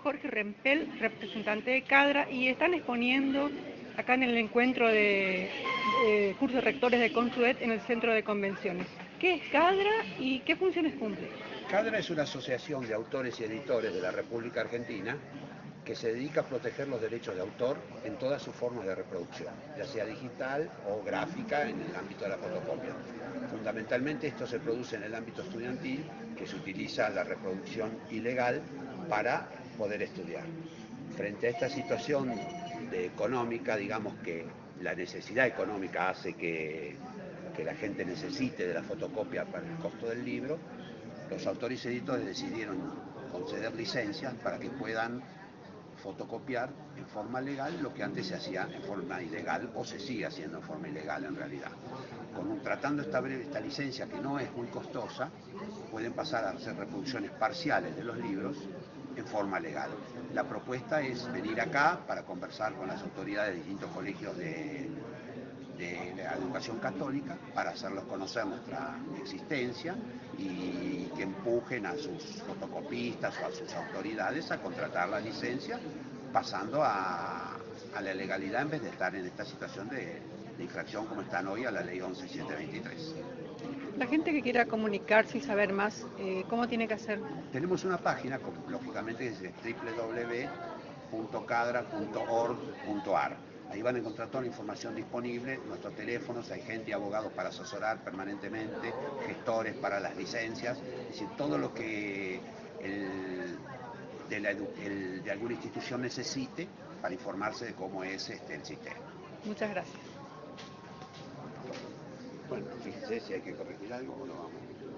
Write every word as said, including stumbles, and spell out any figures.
Jorge Rempel, representante de CADRA, y están exponiendo acá en el encuentro de, de cursos rectores de CONSUET en el Centro de Convenciones. ¿Qué es CADRA y qué funciones cumple? CADRA es una asociación de autores y editores de la República Argentina que se dedica a proteger los derechos de autor en todas sus formas de reproducción, ya sea digital o gráfica en el ámbito de la fotocopia. Fundamentalmente esto se produce en el ámbito estudiantil, que se utiliza la reproducción ilegal para poder estudiar. Frente a esta situación de económica, digamos que la necesidad económica hace que, que la gente necesite de la fotocopia para el costo del libro, los autores y editores decidieron conceder licencias para que puedan fotocopiar en forma legal lo que antes se hacía en forma ilegal o se sigue haciendo en forma ilegal en realidad. Con un, tratando esta, breve, esta licencia que no es muy costosa, pueden pasar a hacer reproducciones parciales de los libros en forma legal. La propuesta es venir acá para conversar con las autoridades de distintos colegios de, de la educación católica para hacerlos conocer nuestra existencia y que empujen a sus fotocopistas o a sus autoridades a contratar la licencia, pasando a, a la legalidad en vez de estar en esta situación de, de infracción como están hoy a la ley once mil setecientos veintitrés. La gente que quiera comunicarse y saber más, eh, ¿cómo tiene que hacer? Tenemos una página, lógicamente es doble u doble u doble u punto cadra punto org punto a r. Ahí van a encontrar toda la información disponible, nuestros teléfonos, hay gente y abogados para asesorar permanentemente, gestores para las licencias, es decir, todo lo que el, de, la, el, de alguna institución necesite para informarse de cómo es este, el sistema. Muchas gracias. Bueno, fíjese si hay que corregir algo o lo vamos.